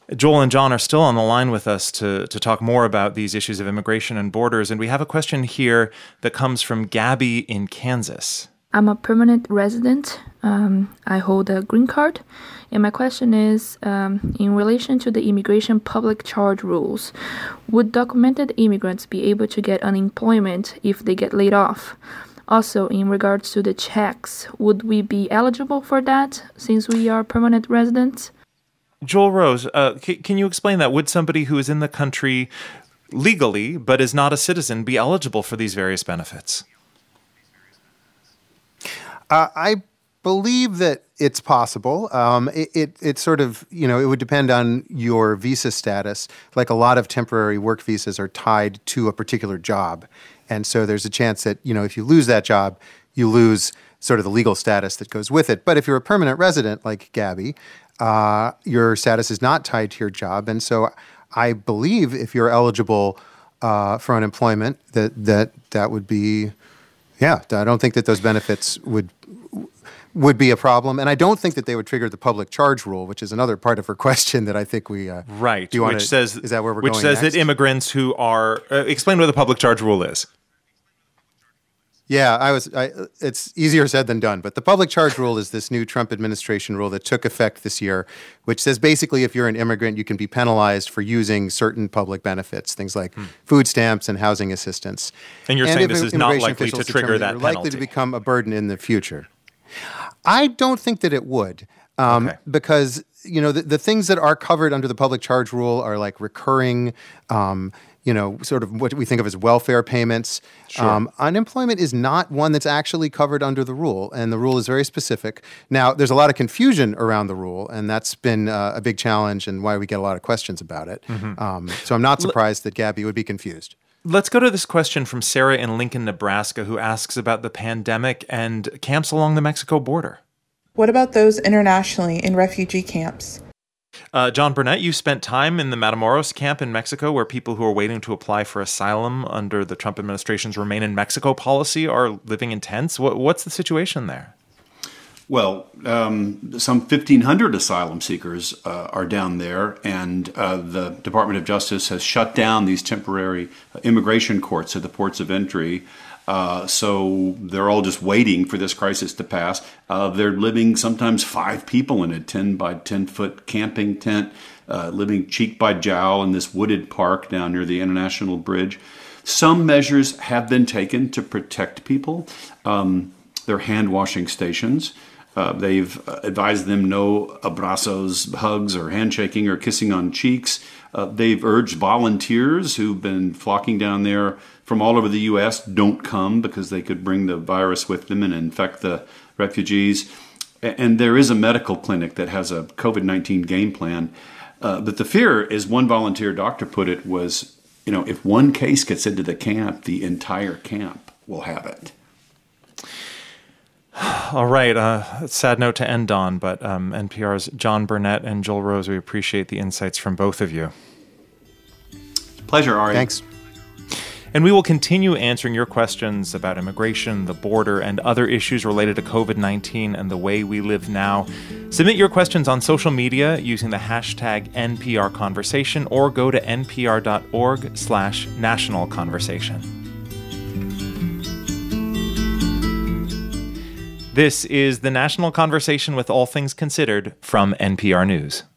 Joel and John are still on the line with us to talk more about these issues of immigration and borders. And we have a question here that comes from Gabby in Kansas. I'm a permanent resident. I hold a green card. And my question is, in relation to the immigration public charge rules, would documented immigrants be able to get unemployment if they get laid off? Also, in regards to the checks, would we be eligible for that since we are permanent residents? Joel Rose, can you explain that? Would somebody who is in the country legally but is not a citizen be eligible for these various benefits? I believe that it's possible. It sort of, it would depend on your visa status. Like a lot of temporary work visas are tied to a particular job. And so there's a chance that, if you lose that job, you lose sort of the legal status that goes with it. But if you're a permanent resident like Gabby, your status is not tied to your job. And so I believe if you're eligible for unemployment, that would be, I don't think that those benefits would be a problem. And I don't think that they would trigger the public charge rule, which is another part of her question that I think we... Right, is that where we're going Which says next? that immigrants who are... explain what the public charge rule is. Yeah, it's easier said than done. But the public charge rule is this new Trump administration rule that took effect this year, which says basically if you're an immigrant, you can be penalized for using certain public benefits, things like food stamps and housing assistance. And you're saying this is not likely to trigger that penalty? Likely to become a burden in the future. I don't think that it would, because the things that are covered under the public charge rule are like recurring, sort of what we think of as welfare payments. Sure. Unemployment is not one that's actually covered under the rule, and the rule is very specific. Now, there's a lot of confusion around the rule, and that's been a big challenge and why we get a lot of questions about it. Mm-hmm. So I'm not surprised that Gabby would be confused. Let's go to this question from Sarah in Lincoln, Nebraska, who asks about the pandemic and camps along the Mexico border. What about those internationally in refugee camps? John Burnett, you spent time in the Matamoros camp in Mexico where people who are waiting to apply for asylum under the Trump administration's Remain in Mexico policy are living in tents. What's the situation there? Well, some 1,500 asylum seekers are down there, and the Department of Justice has shut down these temporary immigration courts at the ports of entry. So they're all just waiting for this crisis to pass. They're living sometimes 5 people in a 10 by 10 foot camping tent, living cheek by jowl in this wooded park down near the International Bridge. Some measures have been taken to protect people. They're hand washing stations. They've advised them no abrazos, hugs, or handshaking or kissing on cheeks. They've urged volunteers who've been flocking down there from all over the U.S. don't come because they could bring the virus with them and infect the refugees. And there is a medical clinic that has a COVID-19 game plan. But the fear, as one volunteer doctor put it, was, if one case gets into the camp, the entire camp will have it. All right, sad note to end on, but NPR's John Burnett and Joel Rose, we appreciate the insights from both of you. Pleasure, Ari. Thanks. And we will continue answering your questions about immigration, the border, and other issues related to COVID-19 and the way we live now. Submit your questions on social media using the hashtag NPRConversation or go to npr.org/national conversation. This is the National Conversation with All Things Considered from NPR News.